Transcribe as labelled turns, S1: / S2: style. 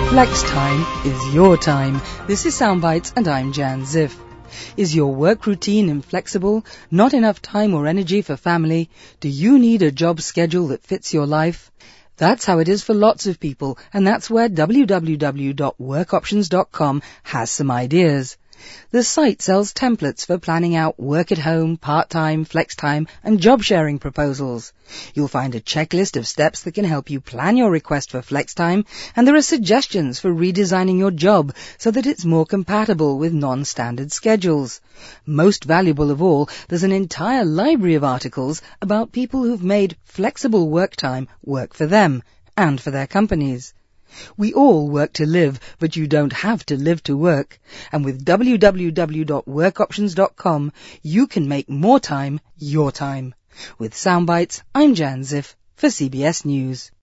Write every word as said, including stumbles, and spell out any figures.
S1: Flex time is your time. This is Soundbites and I'm Jan Ziff. Is your work routine inflexible? Not enough time or energy for family? Do you need a job schedule that fits your life? That's how it is for lots of people, and that's where w w w dot work options dot com has some ideas. The site sells templates for planning out work at home, part-time, flex time, and job-sharing proposals. You'll find a checklist of steps that can help you plan your request for flex time, and there are suggestions for redesigning your job so that it's more compatible with non-standard schedules. Most valuable of all, there's an entire library of articles about people who've made flexible work time work for them and for their companies. We all work to live, but you don't have to live to work. And with w w w dot work options dot com, you can make more time your time. With Soundbites, I'm Jan Ziff for C B S News.